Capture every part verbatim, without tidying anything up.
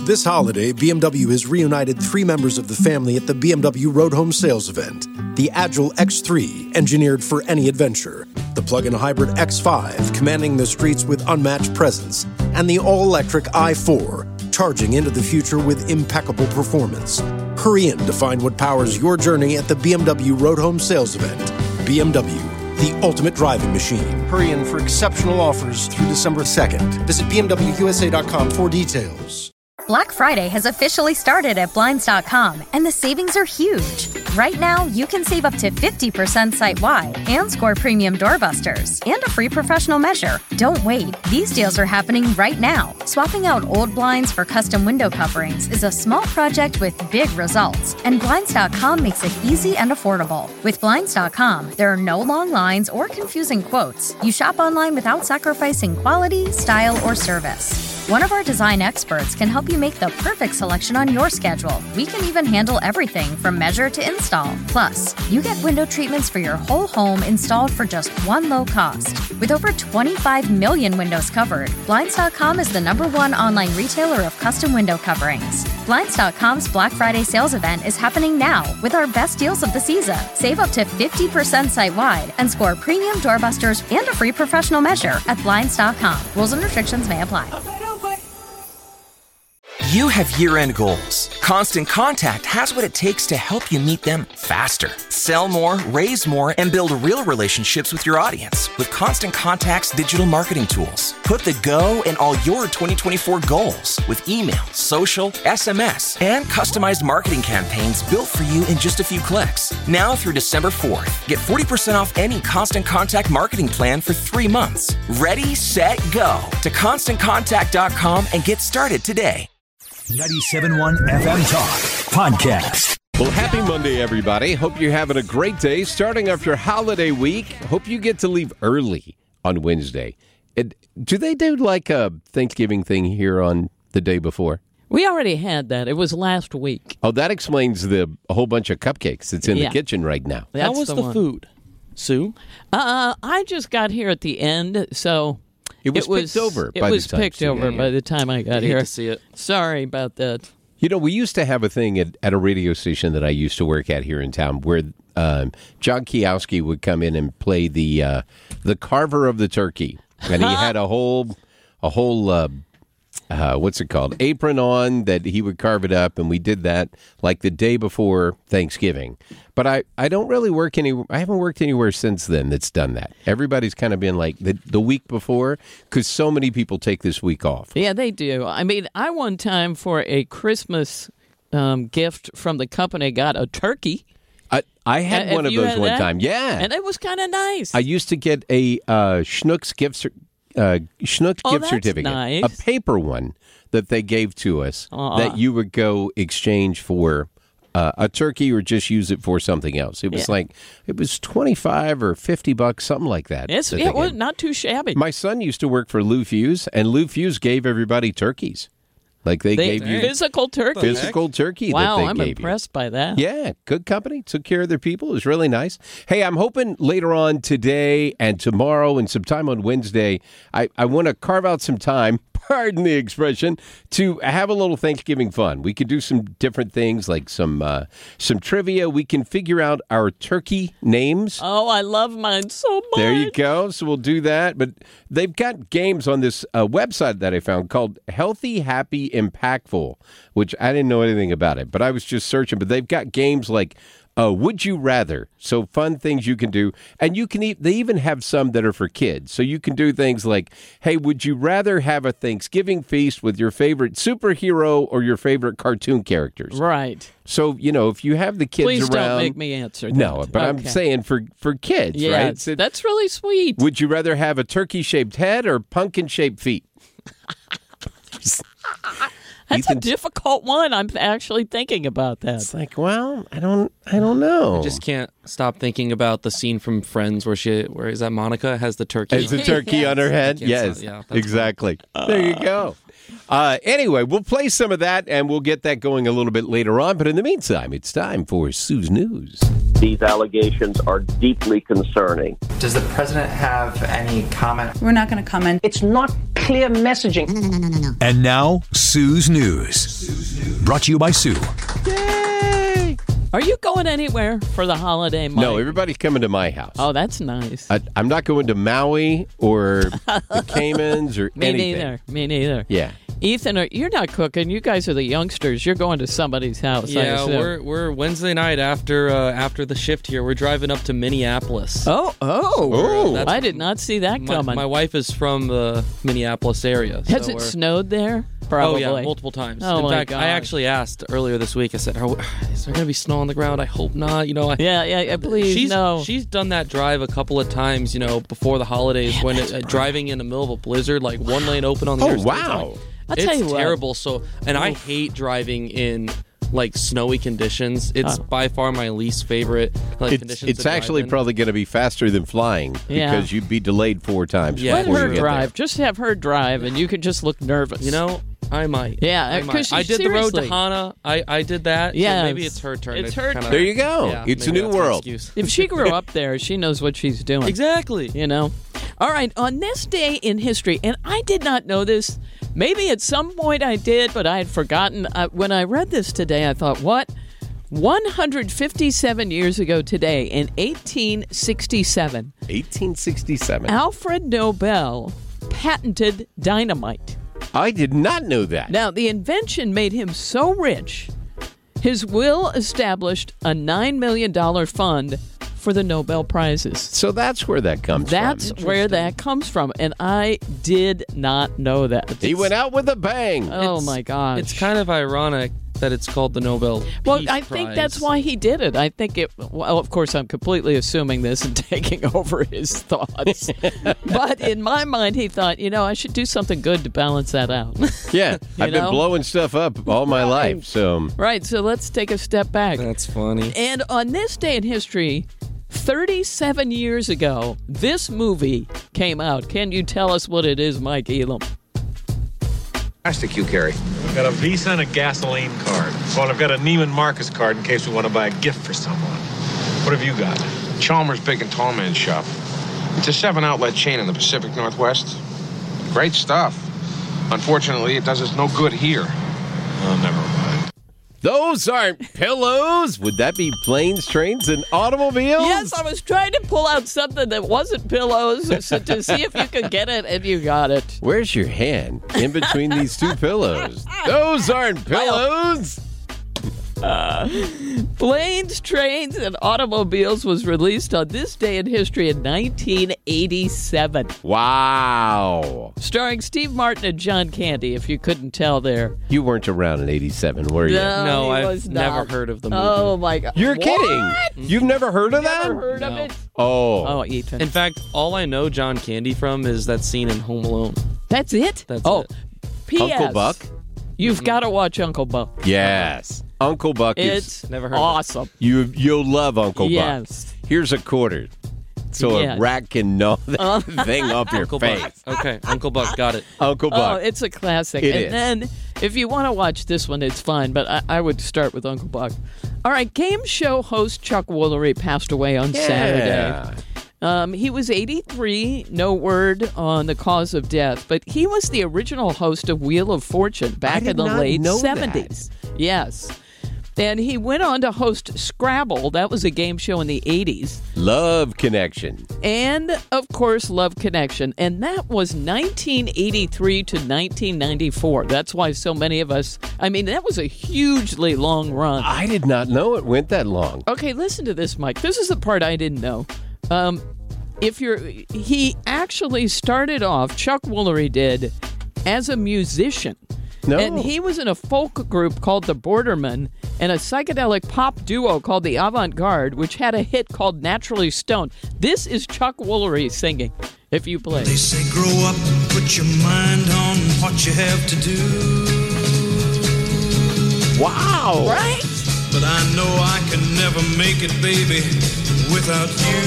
This holiday, B M W has reunited three members of the family at the B M W Road Home Sales event. The Agile X three, engineered for any adventure. The plug-in hybrid X five, commanding the streets with unmatched presence. And the all-electric i four, charging into the future with impeccable performance. Hurry in to find what powers your journey at the B M W Road Home Sales event. B M W, the ultimate driving machine. Hurry in for exceptional offers through December second. Visit B M W U S A dot com for details. Black Friday has officially started at Blinds dot com, and the savings are huge. Right now, you can save up to fifty percent site-wide and score premium doorbusters and a free professional measure. Don't wait. These deals are happening right now. Swapping out old blinds for custom window coverings is a small project with big results, and Blinds dot com makes it easy and affordable. With Blinds dot com, there are no long lines or confusing quotes. You shop online without sacrificing quality, style, or service. One of our design experts can help you make the perfect selection on your schedule. We can even handle everything from measure to install. Plus, you get window treatments for your whole home installed for just one low cost. With over twenty-five million windows covered, Blinds dot com is the number one online retailer of custom window coverings. Blinds dot com's Black Friday sales event is happening now with our best deals of the season. Save up to fifty percent site-wide and score premium doorbusters and a free professional measure at Blinds dot com. Rules and restrictions may apply. You have year-end goals. Constant Contact has what it takes to help you meet them faster. Sell more, raise more, and build real relationships with your audience with Constant Contact's digital marketing tools. Put the go in all your twenty twenty-four goals with email, social, S M S, and customized marketing campaigns built for you in just a few clicks. Now through December fourth, get forty percent off any Constant Contact marketing plan for three months. Ready, set, go to constant contact dot com and get started today. ninety-seven point one F M Talk Podcast. Well, happy Monday, everybody. Hope you're having a great day. Starting off your holiday week. Hope you get to leave early on Wednesday. And do they do like a Thanksgiving thing here on the day before? We already had that. It was last week. Oh, that explains the a whole bunch of cupcakes that's in Yeah. the kitchen right now. That's How was the, the, one. food, Sue? Uh, I just got here at the end, so It was it was picked over It by was the time. picked So, over yeah, by yeah. the time I got I hate here. to see it. Sorry about that. You know, we used to have a thing at, at a radio station that I used to work at here in town where um, John Kiowski would come in and play the uh, the carver of the turkey, and he had a whole a whole uh, uh, what's it called apron on that he would carve it up, and we did that like the day before Thanksgiving. But I, I don't really work any. I haven't worked anywhere since then that's done that. Everybody's kind of been like the the week before because so many people take this week off. Yeah, they do. I mean, I one time for a Christmas um, gift from the company got a turkey. I, I had Uh, one have of you those had one that? time. Yeah, And it was kind of nice. I used to get a uh, Schnucks gift cer- uh, Schnucks Oh, gift that's certificate, nice. a paper one that they gave to us Aw. that you would go exchange for uh, a turkey or just use it for something else. It was Yeah. like it was twenty-five or fifty bucks, something like that. It's, that yeah, they it was gave. not too shabby. My son used to work for Lou Fuse, and Lou Fuse gave everybody turkeys. Like they, They- gave you physical turkey. physical turkey Wow, that they I'm gave impressed by that. you. Yeah, good company. Took care of their people. It was really nice. Hey, I'm hoping later on today and tomorrow and sometime on Wednesday, I, I want to carve out some time, pardon the expression, to have a little Thanksgiving fun. We could do some different things like some uh, some trivia. We can figure out our turkey names. Oh, I love mine so much. There you go. So we'll do that. But they've got games on this uh, website that I found called Healthy, Happy, Impactful, which I didn't know anything about it, but I was just searching. But they've got games like uh, Would You Rather? So fun things you can do. And you can e- they even have some that are for kids. So you can do things like, hey, would you rather have a Thanksgiving feast with your favorite superhero or your favorite cartoon characters? Right. So, you know, if you have the kids Please around. don't make me answer that. No, but I'm Okay. saying for, for kids, Yeah, right? So- that's really sweet. would you rather have a turkey-shaped head or pumpkin-shaped feet? That's a Ethan- difficult one. I'm actually thinking about that. It's like, well, I don't, I don't know. I just can't stop thinking about the scene from Friends where she, where is that Monica has the turkey. Has the turkey Yes. on her head? Yes, Yeah, that's exactly. There you go. Uh, anyway, we'll play some of that, and we'll get that going a little bit later on. But in the meantime, it's time for Sue's News. These allegations are deeply concerning. Does the president have any comment? We're not going to comment. It's not clear messaging. No, no, no, no, no, no. And now, Sue's News. Brought to you by Sue. Yay! Are you going anywhere for the holiday, Mike? No, everybody's coming to my house. Oh, that's nice. I, I'm not going to Maui or the Caymans or Me anything. neither. Me neither. Yeah. Ethan, are, you're not cooking. You guys are the youngsters. You're going to somebody's house. I Yeah, assume. we're we're Wednesday night after uh, after the shift here. We're driving up to Minneapolis. Oh, oh. Oh. That's- I did not see that My, coming. my wife is from the Minneapolis area. Has so it we're- snowed there? Probably. Oh, yeah, multiple times. Oh, In my fact, gosh. I actually asked earlier this week, I said, oh, is there going to be snow on the ground? I hope not. You know, I, Yeah, yeah, yeah, please, she's, no. She's done that drive a couple of times, you know, before the holidays when it, uh, driving in the middle of a blizzard, like one lane open on the Oh, interstate. wow. I'll It's tell you what. terrible. So, and I hate driving in like snowy conditions. It's Oh. by far my least favorite like It's, conditions. it's to drive actually in. probably going to be faster than flying Yeah. because you'd be delayed four times Yeah, Let before her you get drive. Just have her drive, and you can just look nervous. You know, I might. Yeah, I, 'cause might. I did the road to seriously. Hana. I, I did that. Yes. So maybe it's her turn. It's to her kinda- turn. There you go. Yeah, It's a maybe new that's my world. excuse. If she grew up there, she knows what she's doing. Exactly. You know? All right, on this day in history, and I did not know this. Maybe at some point I did, but I had forgotten. Uh, when I read this today, I thought, what? one hundred fifty-seven years ago today, in eighteen sixty-seven, eighteen sixty-seven. Alfred Nobel patented dynamite. I did not know that. Now, the invention made him so rich, his will established a nine million dollars fund for the Nobel Prizes. So that's where that comes That's from. where that comes from, and I did not know that. He went out with a bang. Oh, It's- my gosh. It's kind of ironic that it's called the Nobel Well, Peace I think Prize. that's why he did it. I think it, well, of course, I'm completely assuming this and taking over his thoughts. But in my mind, he thought, you know, I should do something good to balance that out. Yeah, I've know? been blowing stuff up all my life. So Right, so let's take a step back. That's funny. And on this day in history, thirty-seven years ago, this movie came out. Can you tell us what it is, Mike Elam? Plastic you carry. I've got a Visa and a gasoline card. Well, I've got a Neiman Marcus card in case we want to buy a gift for someone. What have you got? Chalmers Big and Tall Man Shop. It's a seven-outlet chain in the Pacific Northwest. Great stuff. Unfortunately, it does us no good here. Oh, never mind. those aren't pillows. Would that be planes, trains, and automobiles? Yes, I was trying to pull out something that wasn't pillows so to see if you could get it, and you got it. Where's your hand in between these two pillows? Those aren't pillows. Uh, Planes, Trains, and Automobiles was released on this day in history in nineteen eighty-seven. Wow. Starring Steve Martin and John Candy, if you couldn't tell there. You weren't around in eighty-seven, were you? No, No, he I've was never not. heard of the movie. Oh, my God. You're What? kidding. You've never heard of that? Never heard of No. it? Oh. Oh, Ethan. In fact, all I know John Candy from is that scene in Home Alone. That's it? That's oh, it. P S. Uncle Buck? You've got to watch Uncle Buck. Yes. Uncle Buck is It's Never heard of it. awesome. you you'll love Uncle Yes. Buck. Here's a quarter. So Yes. a rat can gnaw that thing off your Uncle face. Buck. Okay, Uncle Buck, got it. Uncle Oh, Buck. it's a classic. It and is. then if you want to watch this one, it's fine, but I, I would start with Uncle Buck. All right, game show host Chuck Woolery passed away on Saturday. Yeah. Um, he was eighty-three, no word on the cause of death, but he was the original host of Wheel of Fortune back did in the not late know that. seventies. Yes. And he went on to host Scrabble. That was a game show in the eighties. Love Connection. And, of course, Love Connection. And that was nineteen eighty-three to nineteen ninety-four. That's why so many of us, I mean, that was a hugely long run. I did not know it went that long. Okay, listen to this, Mike. This is the part I didn't know. Um, if you're, he actually started off, Chuck Woolery did, as a musician. No. And he was in a folk group called the Bordermen and a psychedelic pop duo called the Avant Garde, which had a hit called Naturally Stoned. This is Chuck Woolery singing, if you play. They say grow up and put your mind on what you have to do. Wow. Right? But I know I can never make it, baby, without you.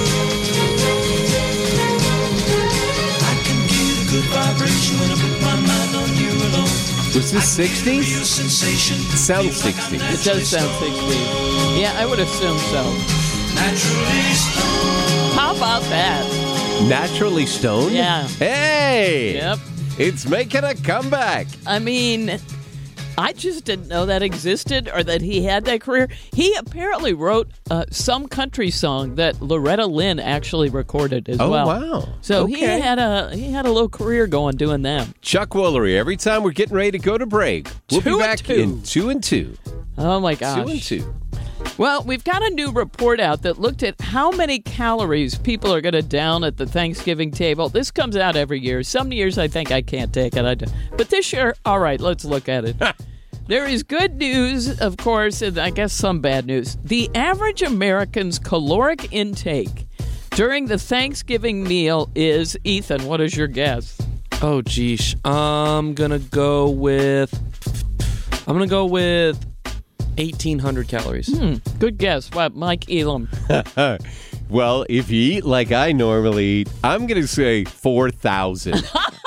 I can get a good vibration when I put my mind on you alone. Was this sixties? It sounds sixties. It does sound sixties. Yeah, I would assume so. Naturally stoned. How about that? Naturally Stoned? Yeah. Hey! Yep. It's making a comeback. I mean, I just didn't know that existed or that he had that career. He apparently wrote uh, some country song that Loretta Lynn actually recorded as Oh, well. wow. So he Okay. had a he had a little career going doing that. Chuck Woolery, every time we're getting ready to go to break, we'll Two be and back two. in two and two. Oh my gosh. Two and two. Well, we've got a new report out that looked at how many calories people are going to down at the Thanksgiving table. This comes out every year. Some years I think I can't take it. I do. But this year, all right, let's look at it. There is good news, of course, and I guess some bad news. The average American's caloric intake during the Thanksgiving meal is, Ethan, what is your guess? Oh, geesh. I'm going to go with... I'm going to go with eighteen hundred calories. Hmm, good guess. What, Mike Elam? Well, if you eat like I normally eat, I'm going to say four thousand.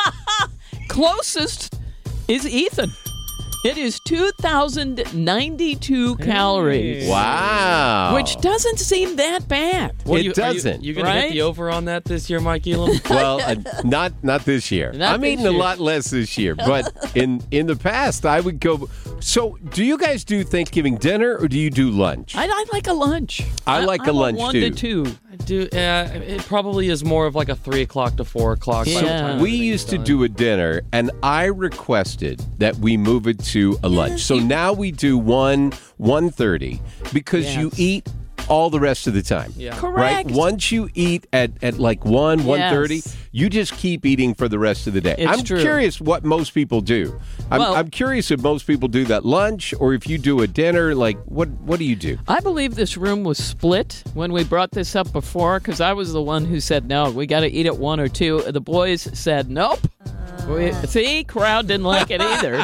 Closest is Ethan. It is two thousand ninety-two calories. Wow. Which doesn't seem that bad. What, It you, doesn't. You, you going to Right? hit the over on that this year, Mike Elam? Well, uh, not not this year. Not I'm this eating a year. lot less this year, but in in the past I would go. So, do you guys do Thanksgiving dinner or do you do lunch? I, I like a lunch. I like I'm a lunch, one too. to two. I do. Yeah, it probably is more of like a three o'clock to four o'clock. by the Yeah. time We everything's used to done. do a dinner, and I requested that we move it to a lunch. So now we do one one thirty because you Yes. eat all the rest of the time. Yeah. Correct. Right? Once you eat at, at like one, one thirty, Yes. you just keep eating for the rest of the day. It's I'm true. curious what most people do. I'm, Well- I'm curious if most people do that lunch or if you do a dinner. Like, what, what do you do? I believe this room was split when we brought this up before because I was the one who said, no, we got to eat at one or two. The boys said, nope. We, see, crowd didn't like it either.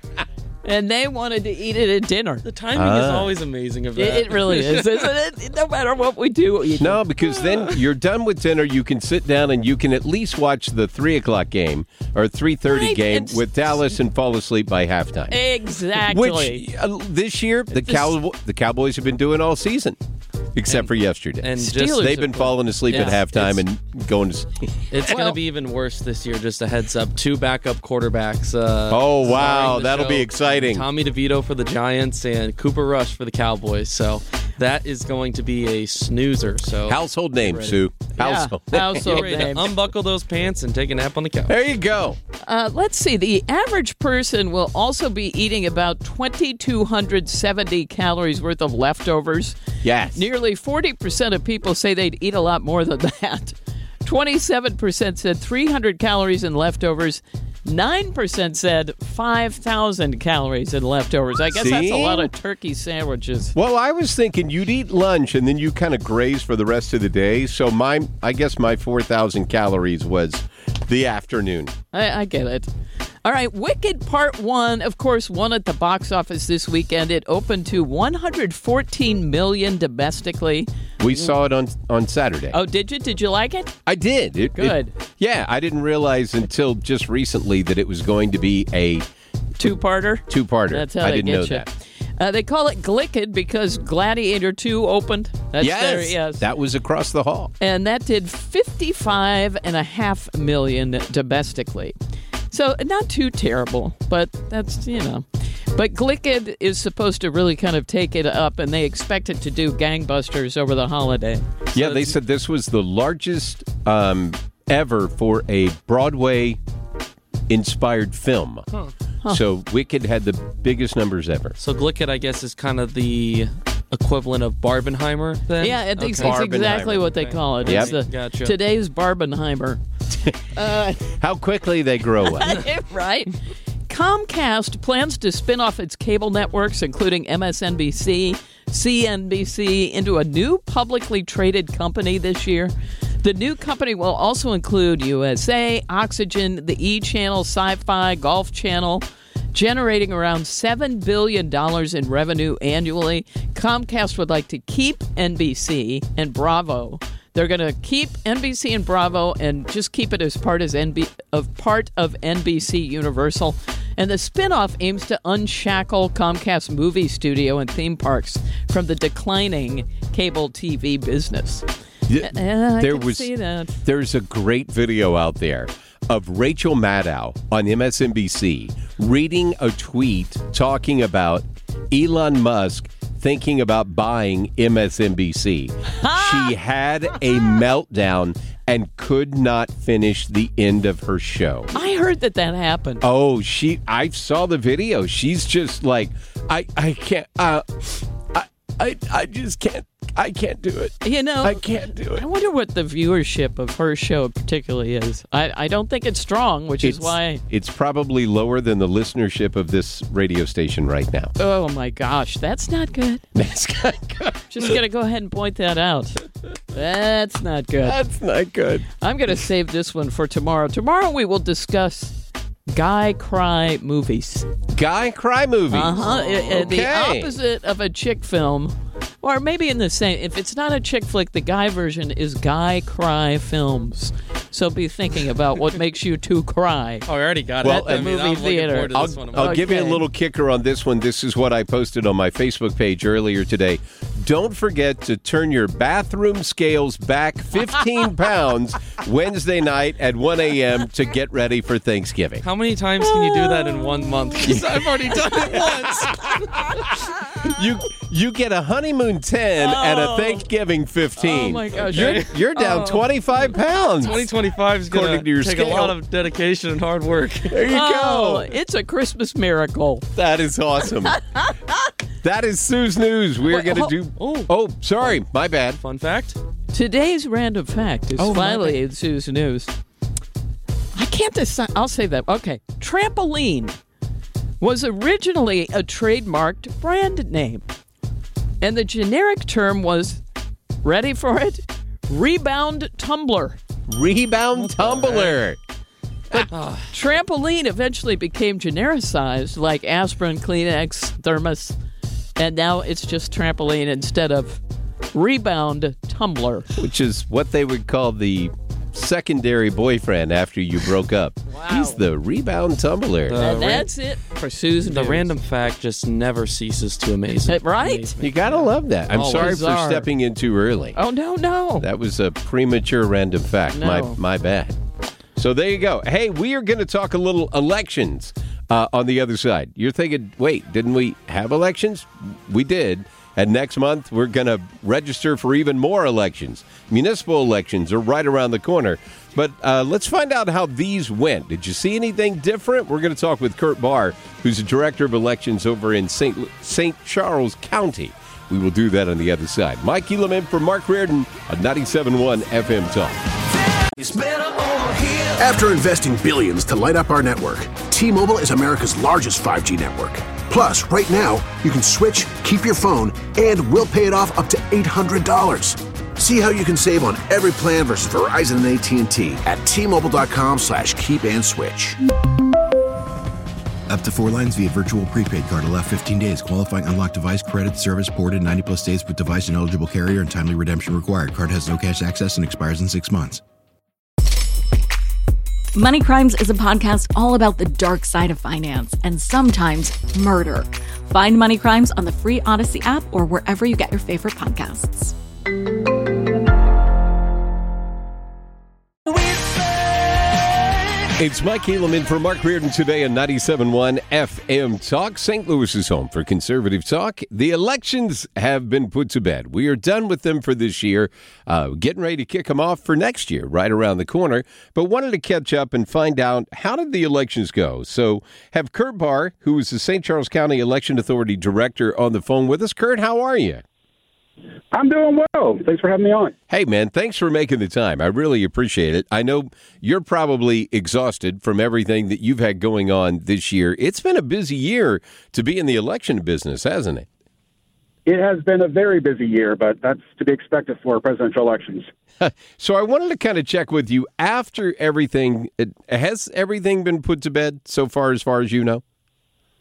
And they wanted to eat it at dinner. The timing is Ah. always amazing of It, that. it really is, isn't it? No matter what we do. Ethan. No, because then you're done with dinner. You can sit down and you can at least watch the three o'clock game or three thirty Right, game it's- with Dallas and fall asleep by halftime. Exactly. Which uh, this year the Cow- the Cowboys have been doing all season, except for yesterday. and just- Steelers They've been have- falling asleep at Yeah, halftime it's- and going to sleep. It's going Well- to be even worse this year, just a heads up. Two backup quarterbacks. Uh, Oh, wow. starring the That'll be show. exciting. Tommy DeVito for the Giants and Cooper Rush for the Cowboys. So that is going to be a snoozer. So Household name, ready. Sue. Yeah, Household. household get ready name. to unbuckle those pants and take a nap on the couch. There you go. Uh, let's see. The average person will also be eating about two thousand two hundred seventy calories worth of leftovers. Yes. Nearly forty percent of people say they'd eat a lot more than that. twenty-seven percent said three hundred calories in leftovers. nine percent said five thousand calories in leftovers. I guess that's a See? lot of turkey sandwiches. Well, I was thinking you'd eat lunch and then you kind of graze for the rest of the day. So my, I guess my four thousand calories was the afternoon. I, I get it. All right, Wicked Part one, of course, won at the box office this weekend. It opened to one hundred fourteen million dollars domestically. We saw it on on Saturday. Oh, did you? Did you like it? I did. It, it- Good. yeah, I didn't realize until just recently that it was going to be a Two-parter? two-parter. That's how I they didn't get know you. that. Uh, they call it Glicked because Gladiator two opened. That's Yes, their, yes. that was across the hall. And that did fifty-five and a half million domestically. So not too terrible, but that's, you know. But Glicked is supposed to really kind of take it up, and they expect it to do gangbusters over the holiday. Yeah, they said this was the largest um, ever for a Broadway-inspired film. Huh. So Wicked had the biggest numbers ever. So Glicked, I guess, is kind of the equivalent of Barbenheimer then? Yeah, I think it's Okay. exactly what they call it. Yep. It's the, Gotcha. Today's Barbenheimer. uh, How quickly they grow up. right? Comcast plans to spin off its cable networks, including M S N B C, C N B C, into a new publicly traded company this year. The new company will also include U S A, Oxygen, the E! Channel, Sci-Fi, Golf Channel, generating around seven billion dollars in revenue annually. Comcast would like to keep N B C and Bravo. They're going to keep N B C and Bravo and just keep it as part, as N B- of part of N B C Universal. And the spinoff aims to unshackle Comcast's movie studio and theme parks from the declining cable T V business. Yeah, uh, I there can was, see that. There's a great video out there of Rachel Maddow on M S N B C reading a tweet talking about Elon Musk thinking about buying M S N B C. She had a meltdown and could not finish the end of her show. I heard that that happened. Oh, she! I saw the video. She's just like, I, I can't. Uh, I, I, I just can't. I can't do it. You know, I can't do it. I wonder what the viewership of her show particularly is. I, I don't think it's strong, which it's, is why... It's probably lower than the listenership of this radio station right now. Oh, my gosh. That's not good. That's not good. Just going to go ahead and point that out. That's not good. That's not good. I'm going to save this one for tomorrow. Tomorrow we will discuss guy cry movies. Guy cry movies? Uh-huh. Okay. The opposite of a chick film. Or maybe in the same, if it's not a chick flick, the guy version is guy cry films. So be thinking about what makes you two cry. Oh, I already got well, it. at the I mean, movie theater. I'll, I'll okay. give you a little kicker on this one. This is what I posted on my Facebook page earlier today. Don't forget to turn your bathroom scales back fifteen pounds Wednesday night at one a.m. to get ready for Thanksgiving. How many times can you do that in one month? Because I've already done it once. you you get a honeymoon ten oh. and a Thanksgiving fifteen. Oh, my gosh. You're, you're down oh. twenty-five pounds. twenty twenty-five is going to take scale. a lot of dedication and hard work. There you oh, go. It's a Christmas miracle. That is awesome. That is Sue's News. We're going to do... Oh. oh, sorry. My bad. Fun fact? Today's random fact is Oh, finally in Sue's News. I can't decide. I'll say that. Okay. Trampoline was originally a trademarked brand name. And the generic term was, ready for it? Rebound tumbler. Rebound tumbler. But trampoline eventually became genericized, like aspirin, Kleenex, thermos, and now it's just trampoline instead of rebound tumbler. Which is what they would call the secondary boyfriend after you broke up. Wow. He's the rebound tumbler. The And ra- that's it for Susan. The News. random fact just never ceases to amaze me. Right? Amaze me. You gotta love that. I'm Oh, sorry bizarre. for stepping in too early. Oh, no, no. That was a premature random fact. No. My my bad. So there you go. Hey, we are going to talk a little elections uh, on the other side. You're thinking, wait, didn't we have elections? We did. And next month, we're going to register for even more elections. Municipal elections are right around the corner. But uh, let's find out how these went. Did you see anything different? We're going to talk with Kurt Barr, who's the director of elections over in Saint Saint Charles County. We will do that on the other side. Mike Elam for Mark Reardon on ninety-seven point one F M Talk. After investing billions to light up our network, T-Mobile is America's largest five G network. Plus, right now, you can switch, keep your phone, and we'll pay it off up to eight hundred dollars. See how you can save on every plan versus Verizon and A T and T at T-Mobile.com slash keep and switch. Up to four lines via virtual prepaid card. Allow fifteen days. Qualifying unlocked device credit service ported ninety plus days with device and eligible carrier and timely redemption required. Card has no cash access and expires in six months. Money Crimes is a podcast all about the dark side of finance and sometimes murder. Find Money Crimes on the free Odyssey app or wherever you get your favorite podcasts. It's Mike Elam in for Mark Reardon today on ninety-seven point one F M Talk. Saint Louis's home for conservative talk. The elections have been put to bed. We are done with them for this year. Uh, getting ready to kick them off for next year, right around the corner. But wanted to catch up and find out, how did the elections go? So have Kurt Barr, who is the Saint Charles County Election Authority Director, on the phone with us. Kurt, how are you? I'm doing well. Thanks for having me on. Hey, man, thanks for making the time. I really appreciate it. I know you're probably exhausted from everything that you've had going on this year. It's been a busy year to be in the election business, hasn't it? It has been a very busy year, but that's to be expected for presidential elections. So I wanted to kind of check with you after everything. It, has everything been put to bed so far, as far as you know?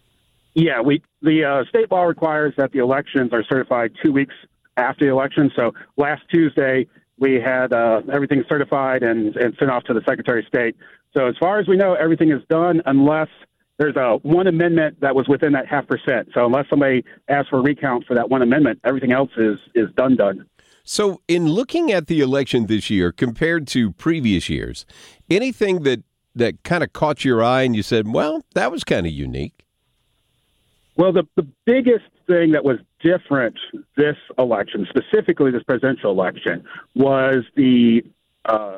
Yeah, we the uh, state law requires that the elections are certified two weeks after the election. So last Tuesday, we had uh, everything certified and, and sent off to the Secretary of State. So as far as we know, everything is done unless there's a one amendment that was within that half percent. So unless somebody asks for a recount for that one amendment, everything else is is done done. So in looking at the election this year compared to previous years, anything that, that kind of caught your eye and you said, well, that was kind of unique? Well, the, the biggest thing that was different this election, specifically this presidential election, was the uh,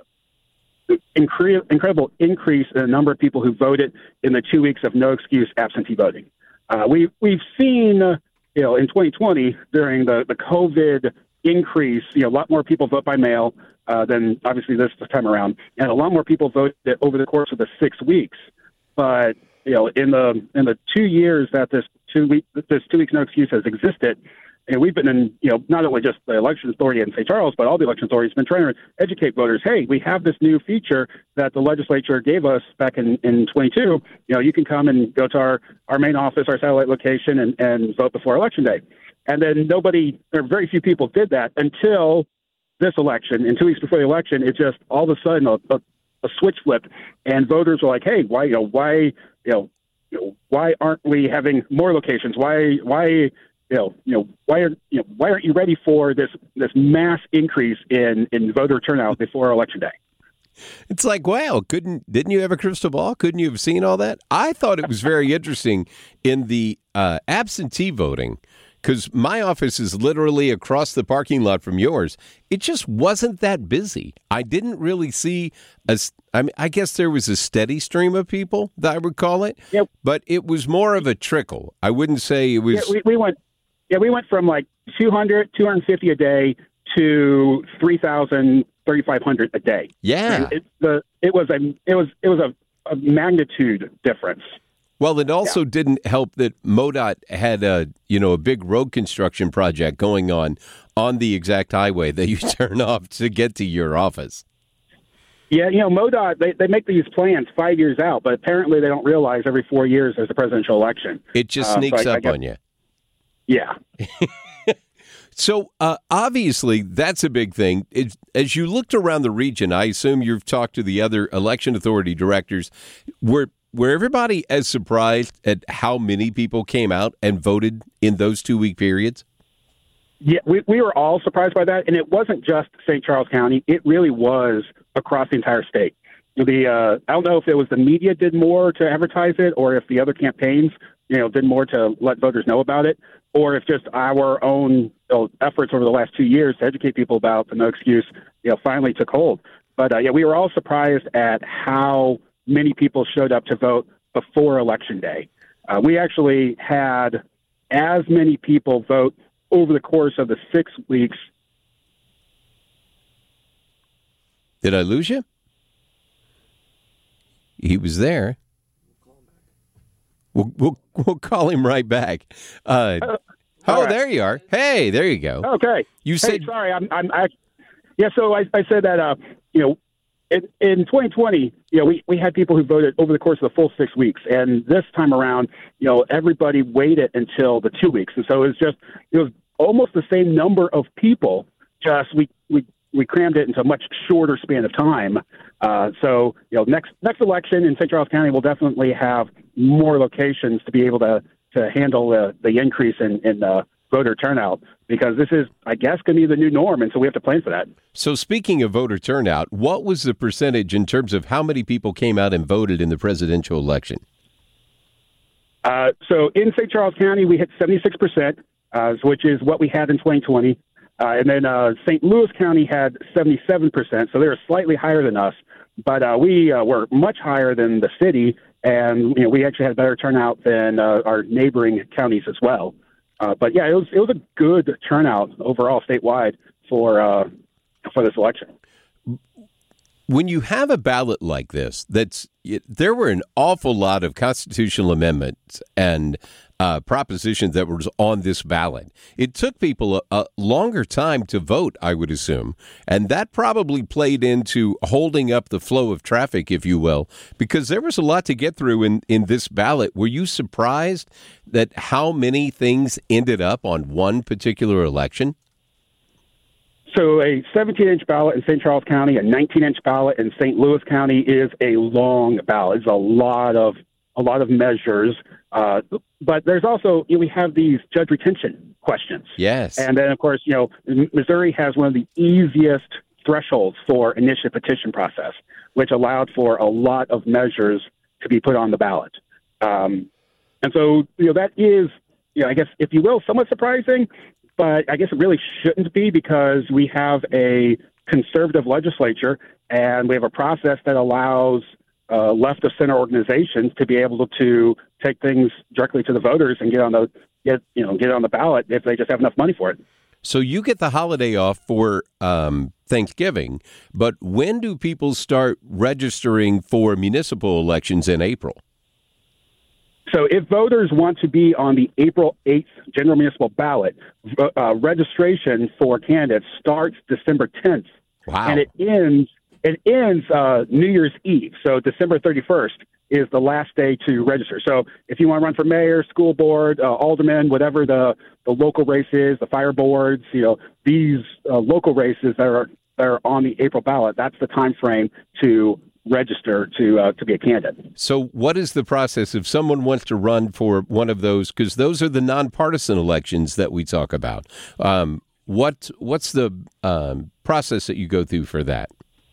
incre- incredible increase in the number of people who voted in the two weeks of no excuse absentee voting. Uh, we, we've seen, uh, you know, in twenty twenty during the, the COVID increase, you know, a lot more people vote by mail uh, than obviously this time around, and a lot more people voted over the course of the six weeks. But you know, in the in the two years that this two week this two weeks no excuse has existed, and we've been in, you know, not only just the election authority in Saint Charles, but all the election authorities have been trying to educate voters. Hey, we have this new feature that the legislature gave us back in, in twenty-two. You know, you can come and go to our, our main office, our satellite location, and, and vote before Election Day. And then nobody, or very few people did that until this election. And two weeks before the election, it just all of a sudden a, a, a switch flipped, and voters were like, "Hey, why, you know, why, you know, you know, why aren't we having more locations? Why, why, you know, you know, why are, you know, why aren't you ready for this this mass increase in in voter turnout before Election Day?" It's like, wow, couldn't didn't you have a crystal ball? Couldn't you have seen all that? I thought it was very interesting in the uh, absentee voting, because my office is literally across the parking lot from yours. It just wasn't that busy. I didn't really see a, I mean, I guess there was a steady stream of people, that I would call it, yep. But it was more of a trickle. I wouldn't say it was. Yeah, we, we went, yeah, we went from like two hundred, two hundred fifty a day to three thousand, thirty-five hundred a day. Yeah. It, the, it was a, it was, it was a, a magnitude difference. Well, it also yeah. didn't help that MoDOT had a, you know, a big road construction project going on on the exact highway that you turn off to get to your office. Yeah, you know, MoDOT, they, they make these plans five years out, but apparently they don't realize every four years there's a presidential election. It just uh, sneaks so I, up I guess, on you. Yeah. So, uh, obviously, that's a big thing. It, as you looked around the region, I assume you've talked to the other election authority directors. Were Were everybody as surprised at how many people came out and voted in those two-week periods? Yeah, we, we were all surprised by that, and it wasn't just Saint Charles County. It really was across the entire state. The uh, I don't know if it was the media did more to advertise it, or if the other campaigns, you know, did more to let voters know about it, or if just our own you know, efforts over the last two years to educate people about the no excuse, you know, finally took hold. But uh, yeah, we were all surprised at how many people showed up to vote before Election Day. Uh, we actually had as many people vote over the course of the six weeks. Did I lose you? He was there. We'll, we'll, we'll call him right back. Uh, uh, oh, right. There you are. Hey, there you go. Okay. You said, hey, sorry, I'm, I'm, I, yeah, so I, I said that, uh, you know, In, in twenty twenty, you know, we, we had people who voted over the course of the full six weeks. And this time around, you know, everybody waited until the two weeks. And so it was just, it was almost the same number of people, just we, we, we crammed it into a much shorter span of time. Uh, so, you know, next next election in Saint Charles County, we'll definitely have more locations to be able to, to handle the, the increase in, in uh, voter turnout, because this is, I guess, going to be the new norm, and so we have to plan for that. So speaking of voter turnout, what was the percentage in terms of how many people came out and voted in the presidential election? Uh, so in Saint Charles County, we hit seventy-six percent, uh, which is what we had in twenty twenty. Uh, and then uh, Saint Louis County had seventy-seven percent, so they were slightly higher than us. But uh, we uh, were much higher than the city, and you know, we actually had a better turnout than uh, our neighboring counties as well. Uh, but yeah, it was it was a good turnout overall statewide for uh, for this election. When you have a ballot like this, that's it, there were an awful lot of constitutional amendments and uh, proposition that was on this ballot. It took people a, a longer time to vote, I would assume, and that probably played into holding up the flow of traffic, if you will, because there was a lot to get through in, in this ballot. Were you surprised that how many things ended up on one particular election? So a seventeen-inch ballot in Saint Charles County, a nineteen-inch ballot in Saint Louis County is a long ballot. It's a lot of a lot of measures. Uh, but there's also, you know, we have these judge retention questions. Yes. And then, of course, you know, Missouri has one of the easiest thresholds for initiative petition process, which allowed for a lot of measures to be put on the ballot. Um, and so, you know, that is, you know, I guess, if you will, somewhat surprising. But I guess it really shouldn't be, because we have a conservative legislature and we have a process that allows uh, left of center organizations to be able to take things directly to the voters and get on the get you know get on the ballot if they just have enough money for it. So you get the holiday off for um, Thanksgiving, but when do people start registering for municipal elections in April? So if voters want to be on the April eighth general municipal ballot, uh, registration for candidates starts December tenth. Wow. And it ends it ends uh, New Year's Eve. So December thirty-first is the last day to register. So if you want to run for mayor, school board, uh, alderman, whatever the, the local race is, the fire boards, you know, these uh, local races that are, that are on the April ballot, that's the time frame to register to uh, to be a candidate. So what is the process if someone wants to run for one of those, because those are the nonpartisan elections that we talk about? Um, what what's the um, process that you go through for that?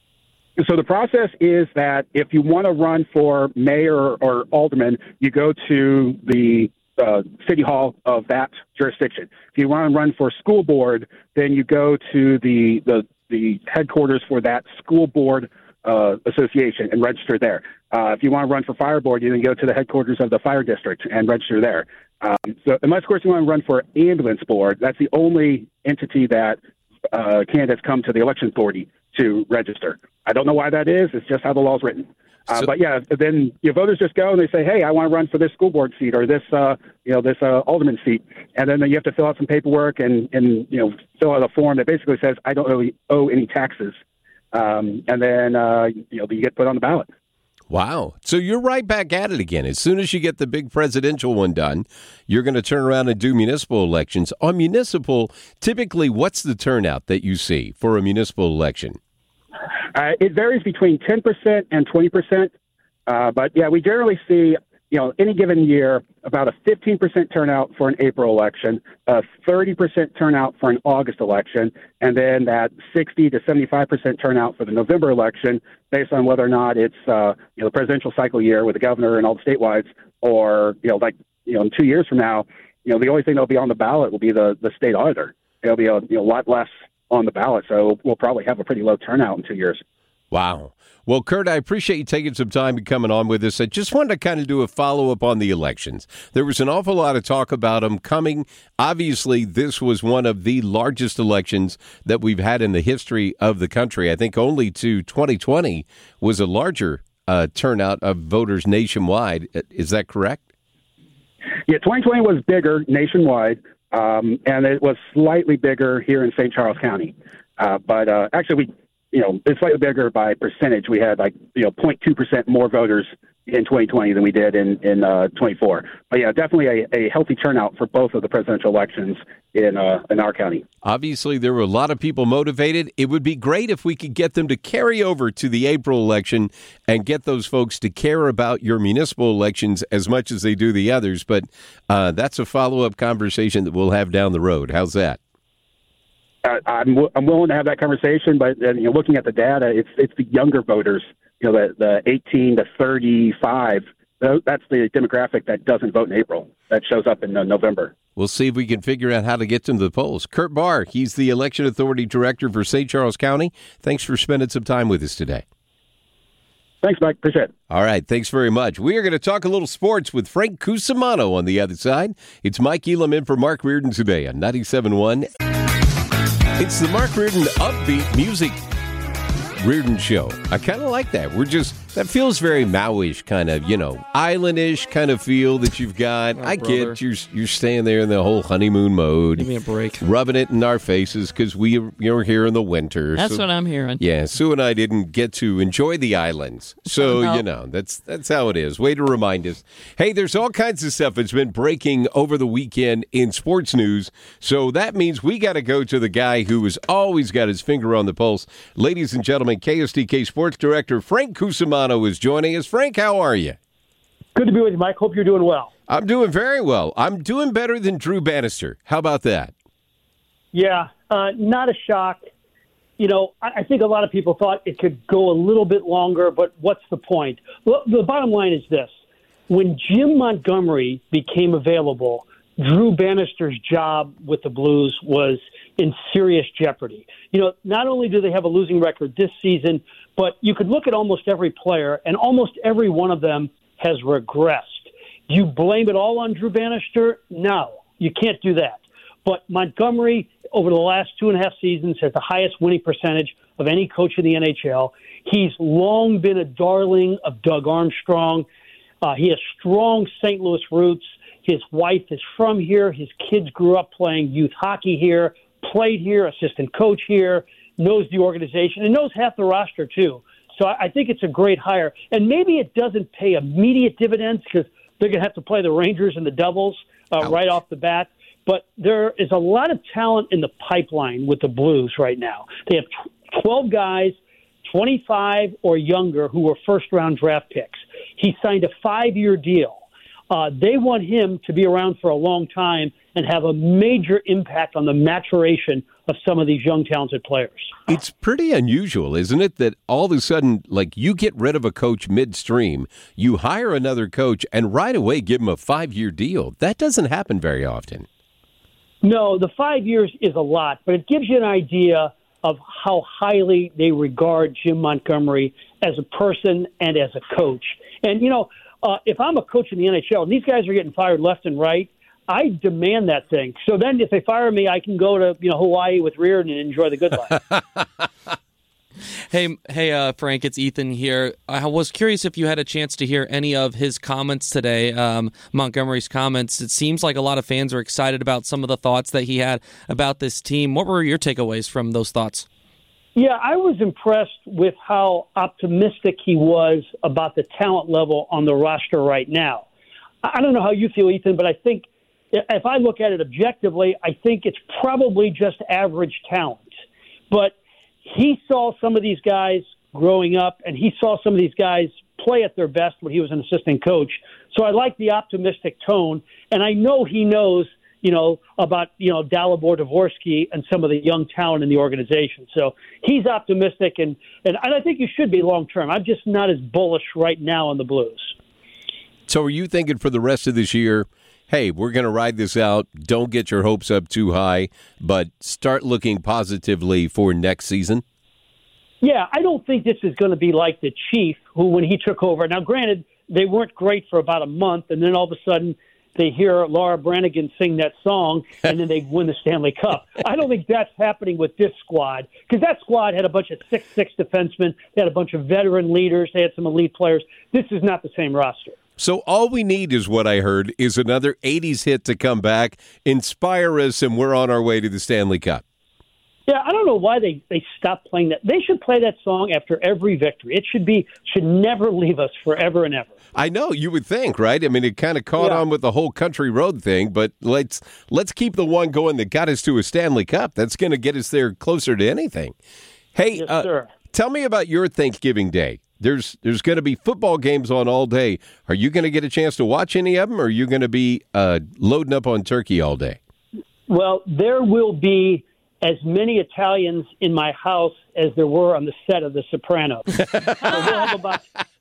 So the process is that if you want to run for mayor or alderman, you go to the uh, city hall of that jurisdiction. If you want to run for school board, then you go to the the, the headquarters for that school board Uh, association and register there. Uh, if you want to run for fire board, you then go to the headquarters of the fire district and register there. Um, so unless, of course, you want to run for ambulance board, that's the only entity that uh, candidates come to the election authority to register. I don't know why that is. It's just how the law is written. Uh, So- but yeah, then your voters just go and they say, "Hey, I want to run for this school board seat or this, uh, you know, this uh, alderman seat," and then you have to fill out some paperwork and and you know fill out a form that basically says, "I don't really owe any taxes." Um, and then, uh, you know, you get put on the ballot. Wow. So you're right back at it again. As soon as you get the big presidential one done, you're going to turn around and do municipal elections. On municipal, typically, what's the turnout that you see for a municipal election? Uh, it varies between ten percent and twenty percent. Uh, but, yeah, we generally see, you know, any given year, about a fifteen percent turnout for an April election, a thirty percent turnout for an August election, and then that sixty to seventy-five percent turnout for the November election, based on whether or not it's, uh, you know, the presidential cycle year with the governor and all the statewides, or, you know, like, you know, in two years from now, you know, the only thing that'll be on the ballot will be the, the state auditor. There'll be a you know, lot less on the ballot, so we'll probably have a pretty low turnout in two years. Wow. Well, Kurt, I appreciate you taking some time and coming on with us. I just wanted to kind of do a follow-up on the elections. There was an awful lot of talk about them coming. Obviously, this was one of the largest elections that we've had in the history of the country. I think only to twenty twenty was a larger uh, turnout of voters nationwide. Is that correct? Yeah, twenty twenty was bigger nationwide, um, and it was slightly bigger here in Saint Charles County. Uh, but uh, actually, we you know, it's slightly bigger by percentage. We had like, you know, zero point two percent more voters in twenty twenty than we did in, in uh, twenty-four. But yeah, definitely a, a healthy turnout for both of the presidential elections in uh, in our county. Obviously, there were a lot of people motivated. It would be great if we could get them to carry over to the April election and get those folks to care about your municipal elections as much as they do the others. But uh, that's a follow-up conversation that we'll have down the road. How's that? Uh, I'm I'm willing to have that conversation, but uh, you know, looking at the data, it's it's the younger voters, you know, the the eighteen to thirty-five. That's the demographic that doesn't vote in April. That shows up in uh, November. We'll see if we can figure out how to get them to the polls. Kurt Barr, he's the Election Authority Director for Saint Charles County. Thanks for spending some time with us today. Thanks, Mike. Appreciate it. All right. Thanks very much. We are going to talk a little sports with Frank Cusimano on the other side. It's Mike Elam in for Mark Reardon today on ninety-seven point one. It's the Mark Reardon upbeat music Reardon Show. I kind of like that. We're just That feels very Maui-ish, kind of, you know, islandish kind of feel that you've got. Oh, I brother. get you're you're staying there in the whole honeymoon mode. Give me a break. Rubbing it in our faces because we you're here in the winter. That's so, what I'm hearing. Yeah, Sue and I didn't get to enjoy the islands, so No. you know that's that's how it is. Way to remind us. Hey, there's all kinds of stuff that's been breaking over the weekend in sports news. So that means we got to go to the guy who has always got his finger on the pulse, ladies and gentlemen. K S D K Sports Director Frank Cusimano is joining us. Frank, how are you? Good to be with you, Mike. Hope you're doing well. I'm doing very well. I'm doing better than Drew Bannister. How about that? Yeah, uh, not a shock. You know, I, I think a lot of people thought it could go a little bit longer, but what's the point? Well, the bottom line is this. When Jim Montgomery became available, Drew Bannister's job with the Blues was in serious jeopardy. You know, not only do they have a losing record this season, but you could look at almost every player, and almost every one of them has regressed. Do you blame it all on Drew Bannister? No, you can't do that. But Montgomery, over the last two and a half seasons, has the highest winning percentage of any coach in the N H L. He's long been a darling of Doug Armstrong. Uh, he has strong Saint Louis roots. His wife is from here. His kids grew up playing youth hockey here, played here, assistant coach here, knows the organization, and knows half the roster, too. So I think it's a great hire. And maybe it doesn't pay immediate dividends because they're going to have to play the Rangers and the Devils uh, right off the bat. But there is a lot of talent in the pipeline with the Blues right now. They have twelve guys, twenty-five or younger, who were first-round draft picks. He signed a five-year deal. Uh, they want him to be around for a long time and have a major impact on the maturation of some of these young, talented players. It's pretty unusual, isn't it, that all of a sudden, like, you get rid of a coach midstream, you hire another coach, and right away give him a five-year deal. That doesn't happen very often. No, the five years is a lot, but it gives you an idea of how highly they regard Jim Montgomery as a person and as a coach. And, you know, uh, if I'm a coach in the N H L and these guys are getting fired left and right, I demand that thing. So then if they fire me, I can go to, you know, Hawaii with Reardon and enjoy the good life. Hey, hey, uh, Frank, it's Ethan here. I was curious if you had a chance to hear any of his comments today, um, Montgomery's comments. It seems like a lot of fans are excited about some of the thoughts that he had about this team. What were your takeaways from those thoughts? Yeah, I was impressed with how optimistic he was about the talent level on the roster right now. I don't know how you feel, Ethan, but I think if I look at it objectively, I think it's probably just average talent. But he saw some of these guys growing up, and he saw some of these guys play at their best when he was an assistant coach. So I like the optimistic tone, and I know he knows, you know, about, you know, Dalibor Dvorsky and some of the young talent in the organization. So he's optimistic, and, and, and I think you should be long-term. I'm just not as bullish right now on the Blues. So are you thinking for the rest of this year, hey, we're going to ride this out, don't get your hopes up too high, but start looking positively for next season? Yeah, I don't think this is going to be like the Chief, who, when he took over, now granted, they weren't great for about a month, and then all of a sudden they hear Laura Branigan sing that song, and then they win the Stanley Cup. I don't think that's happening with this squad, because that squad had a bunch of six six defensemen, they had a bunch of veteran leaders, they had some elite players. This is not the same roster. So all we need is what I heard is another eighties hit to come back, inspire us, and we're on our way to the Stanley Cup. Yeah, I don't know why they, they stopped playing that. They should play that song after every victory. It should be should never leave us forever and ever. I know, you would think, right? I mean, it kind of caught Yeah. on with the whole country road thing, but let's let's keep the one going that got us to a Stanley Cup. That's going to get us there closer to anything. Hey, Yes, uh, sir. tell me about your Thanksgiving Day. There's there's going to be football games on all day. Are you going to get a chance to watch any of them, or are you going to be uh, loading up on turkey all day? Well, there will be as many Italians in my house as there were on the set of The Sopranos. So we'll have about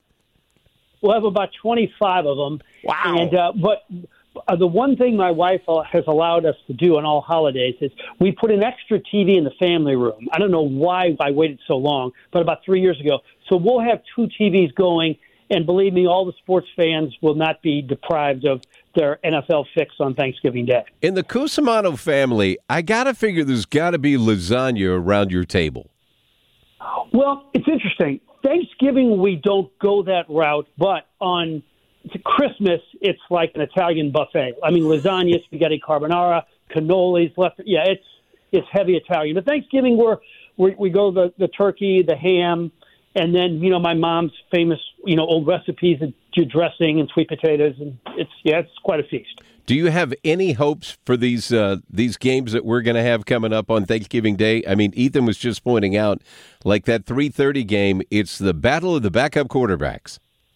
we'll have about twenty-five of them. Wow! And uh, but uh, the one thing my wife has allowed us to do on all holidays is we put an extra T V in the family room. I don't know why I waited so long, but about three years ago. So we'll have two T Vs going, and believe me, all the sports fans will not be deprived of their N F L fix on Thanksgiving Day. In the Cusimano family, I got to figure there's got to be lasagna around your table. Well, it's interesting. Thanksgiving, we don't go that route, but on Christmas, it's like an Italian buffet. I mean, lasagna, spaghetti carbonara, cannolis, left. Yeah, it's it's heavy Italian. But Thanksgiving, we're, we we go the the turkey, the ham, and then you know my mom's famous you know old recipes of dressing and sweet potatoes, and it's yeah, it's quite a feast. Do you have any hopes for these uh, these games that we're going to have coming up on Thanksgiving Day? I mean, Ethan was just pointing out, like that three thirty game, it's the battle of the backup quarterbacks.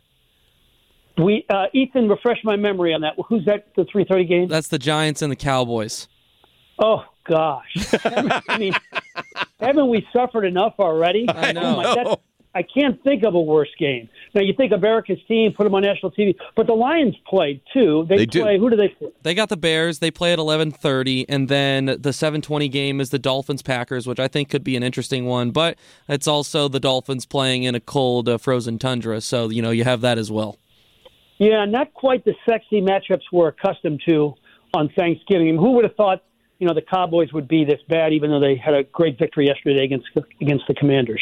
We uh, Ethan, refresh my memory on that. Who's that? The three thirty game? That's the Giants and the Cowboys. Oh gosh, I mean, haven't we suffered enough already? I know. Oh my, that, I can't think of a worse game. Now, you think America's team, put them on national T V, but the Lions played, too. They, they play, do. Who do they play? They got the Bears. They play at eleven thirty, and then the seven twenty game is the Dolphins-Packers, which I think could be an interesting one, but it's also the Dolphins playing in a cold, uh, frozen tundra, so, you know, you have that as well. Yeah, not quite the sexy matchups we're accustomed to on Thanksgiving. I mean, who would have thought, you know, the Cowboys would be this bad, even though they had a great victory yesterday against against the Commanders?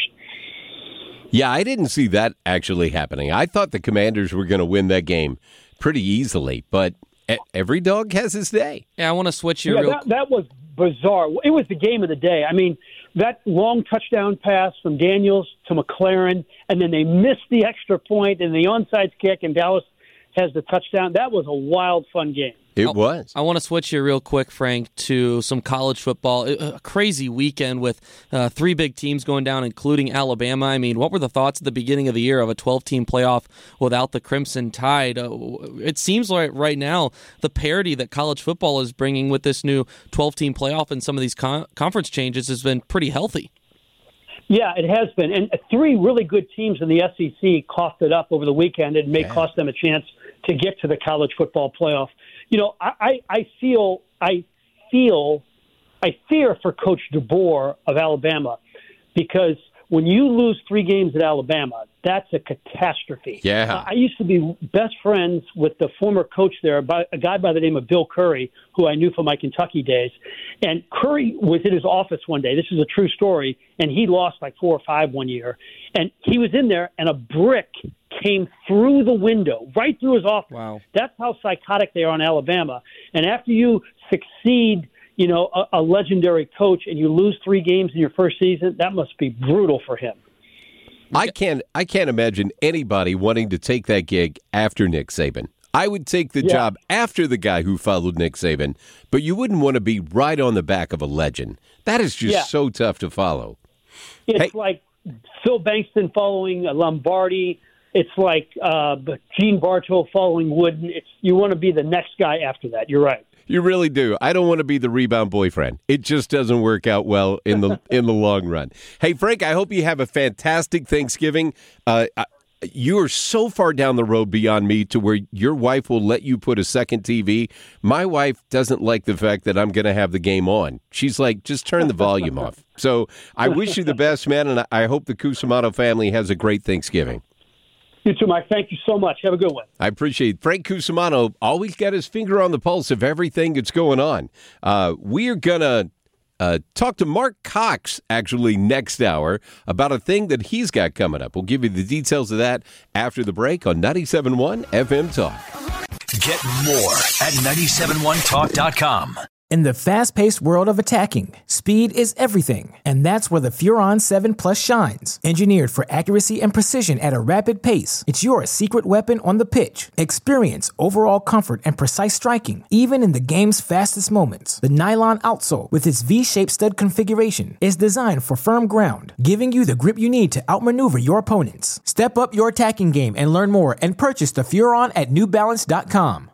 Yeah, I didn't see that actually happening. I thought the Commanders were going to win that game pretty easily, but every dog has his day. Yeah, I want to switch you yeah, real that, that was bizarre. It was the game of the day. I mean, that long touchdown pass from Daniels to McLaren, and then they missed the extra point and the onside kick, and Dallas has the touchdown. That was a wild, fun game. It was. I want to switch you real quick, Frank, to some college football. A crazy weekend with uh, three big teams going down, including Alabama. I mean, what were the thoughts at the beginning of the year of a twelve-team playoff without the Crimson Tide? Uh, it seems like right now the parity that college football is bringing with this new twelve-team playoff and some of these con- conference changes has been pretty healthy. Yeah, it has been. And three really good teams in the S E C coughed it up over the weekend. It may yeah. cost them a chance to get to the college football playoff. You know, I, I feel, I feel, I fear for Coach DeBoer of Alabama, because when you lose three games at Alabama, that's a catastrophe. Yeah. Uh, I used to be best friends with the former coach there, a guy by the name of Bill Curry, who I knew from my Kentucky days. And Curry was in his office one day. This is a true story. And he lost like four or five one year. And he was in there, and a brick came through the window, right through his office. Wow. That's how psychotic they are in Alabama. And after you succeed, you know, a, a legendary coach, and you lose three games in your first season, that must be brutal for him. I can't I can't imagine anybody wanting to take that gig after Nick Saban. I would take the Yeah. job after the guy who followed Nick Saban, but you wouldn't want to be right on the back of a legend. That is just Yeah. so tough to follow. It's Hey. like Phil Bankston following Lombardi. It's like uh, Gene Bartow following Wooden. It's you want to be the next guy after that. You're right. You really do. I don't want to be the rebound boyfriend. It just doesn't work out well in the in the long run. Hey, Frank, I hope you have a fantastic Thanksgiving. Uh, I, you are so far down the road beyond me to where your wife will let you put a second T V. My wife doesn't like the fact that I'm going to have the game on. She's like, just turn the volume off. So I wish you the best, man, and I hope the Cusimano family has a great Thanksgiving. You too, Mike. Thank you so much. Have a good one. I appreciate it. Frank Cusimano always got his finger on the pulse of everything that's going on. Uh, we are going to uh, talk to Mark Cox, actually, next hour about a thing that he's got coming up. We'll give you the details of that after the break on ninety-seven point one F M Talk. Get more at ninety-seven one talk dot com. In the fast-paced world of attacking, speed is everything, and that's where the Furon seven Plus shines. Engineered for accuracy and precision at a rapid pace, it's your secret weapon on the pitch. Experience overall comfort and precise striking, even in the game's fastest moments. The nylon outsole, with its V-shaped stud configuration, is designed for firm ground, giving you the grip you need to outmaneuver your opponents. Step up your attacking game and learn more and purchase the Furon at new balance dot com.